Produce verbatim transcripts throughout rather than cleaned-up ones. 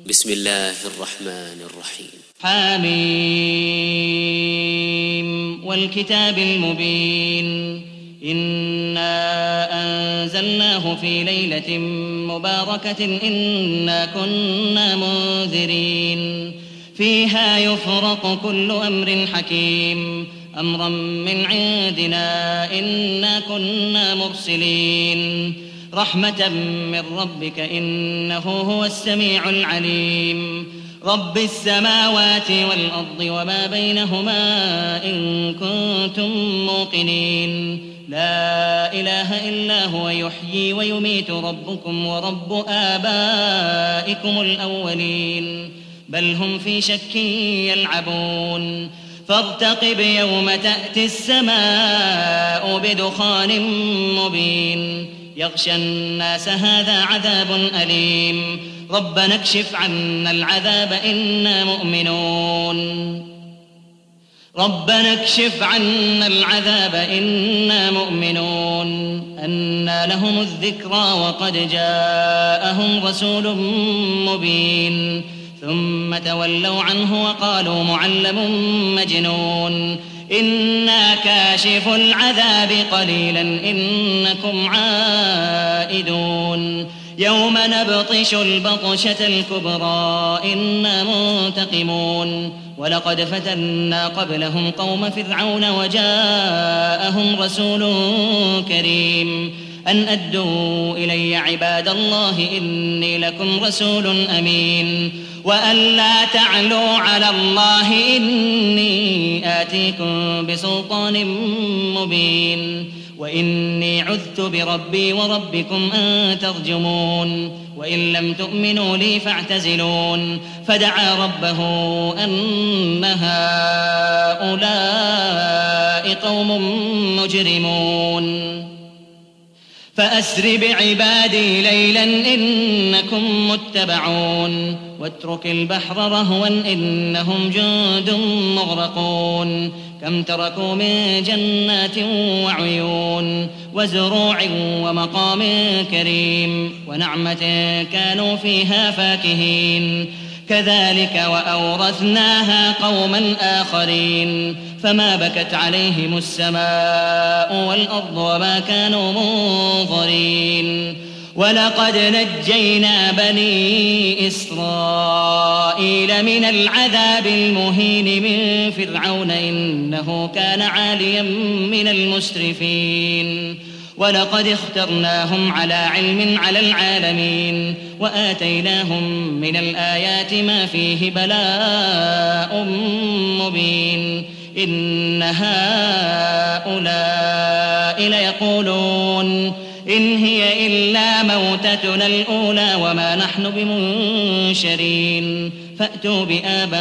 بسم الله الرحمن الرحيم. حميم والكتاب المبين إنا أنزلناه في ليلة مباركة إنا كنا منذرين فيها يفرق كل أمر حكيم أمرا من عندنا إنا كنا مرسلين رحمة من ربك إنه هو السميع العليم رب السماوات والأرض وما بينهما إن كنتم موقنين لا إله إلا هو يحيي ويميت ربكم ورب آبائكم الأولين بل هم في شك يلعبون فارتقب يوم تأتي السماء بدخان مبين يغشى الناس هذا عذاب أليم ربنا اكشف عنا العذاب إنا مؤمنون ربنا اكشف عنا العذاب إنا مؤمنون أنى لهم الذكرى وقد جاءهم رسول مبين ثم تولوا عنه وقالوا معلم مجنون إنا كاشف العذاب قليلا إنكم عائدون يوم نبطش البطشة الكبرى إنا منتقمون ولقد فتنا قبلهم قوم فرعون وجاءهم رسول كريم أن أدوا إلي عباد الله إني لكم رسول أمين وأن لا تعلوا على الله إني آتيكم بسلطان مبين وإني عذت بربي وربكم أن ترجمون وإن لم تؤمنوا لي فاعتزلون فدعا ربه أن هؤلاء قوم مجرمون فأسر بعبادي ليلا إنكم متبعون واترك البحر رهوا إنهم جند مغرقون كم تركوا من جنات وعيون وزروع ومقام كريم ونعمة كانوا فيها فاكهين كذلك وأورثناها قوما آخرين فما بكت عليهم السماء والأرض وما كانوا منظرين ولقد نجينا بني إسرائيل من العذاب المهين من فرعون إنه كان عاليا من المسرفين ولقد اخترناهم على علم على العالمين وآتيناهم من الآيات ما فيه بلاء مبين إن هؤلاء ليقولون إن هي إلا موتتنا الأولى وما نحن بمنشرين فأتوا بآبائنا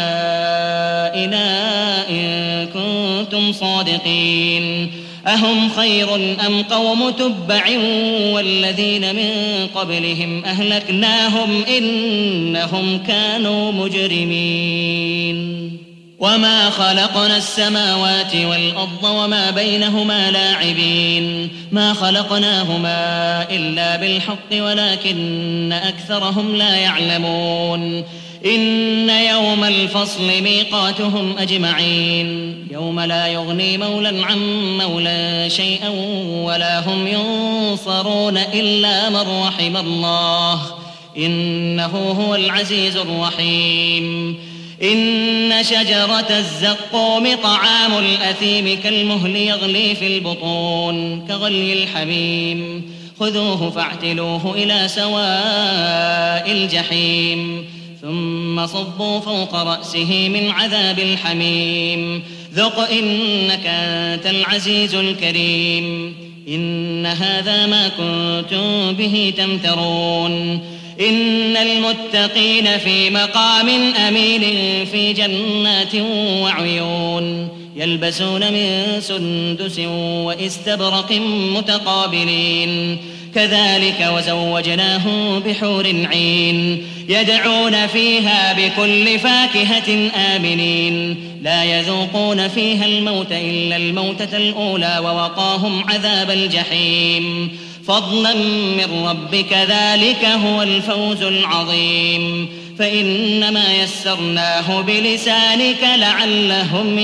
إن كنتم صادقين أهم خير أم قوم تبع والذين من قبلهم أهلكناهم إنهم كانوا مجرمين وما خلقنا السماوات والأرض وما بينهما لاعبين ما خلقناهما إلا بالحق ولكن أكثرهم لا يعلمون إن يوم الفصل ميقاتهم أجمعين يوم لا يغني مولى عن مولى شيئا ولا هم ينصرون إلا من رحم الله إنه هو العزيز الرحيم إن شجرة الزقوم طعام الأثيم كالمهل يغلي في البطون كغلي الحميم خذوه فاعتلوه إلى سواء الجحيم ثم صبوا فوق رأسه من عذاب الحميم ذق إنك أنت العزيز الكريم إن هذا ما كنتم به تمترون إن المتقين في مقام أمين في جنات وعيون يلبسون من سندس وإستبرق متقابلين كذلك وزوجناهم بحور عين يدعون فيها بكل فاكهة آمنين لا يذوقون فيها الموت إلا الموتة الأولى ووقاهم عذاب الجحيم فضلا من ربك ذلك هو الفوز العظيم فإنما يسرناه بلسانك لعلهم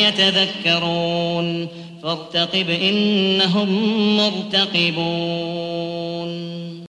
يتذكرون فارتقب إنهم مرتقبون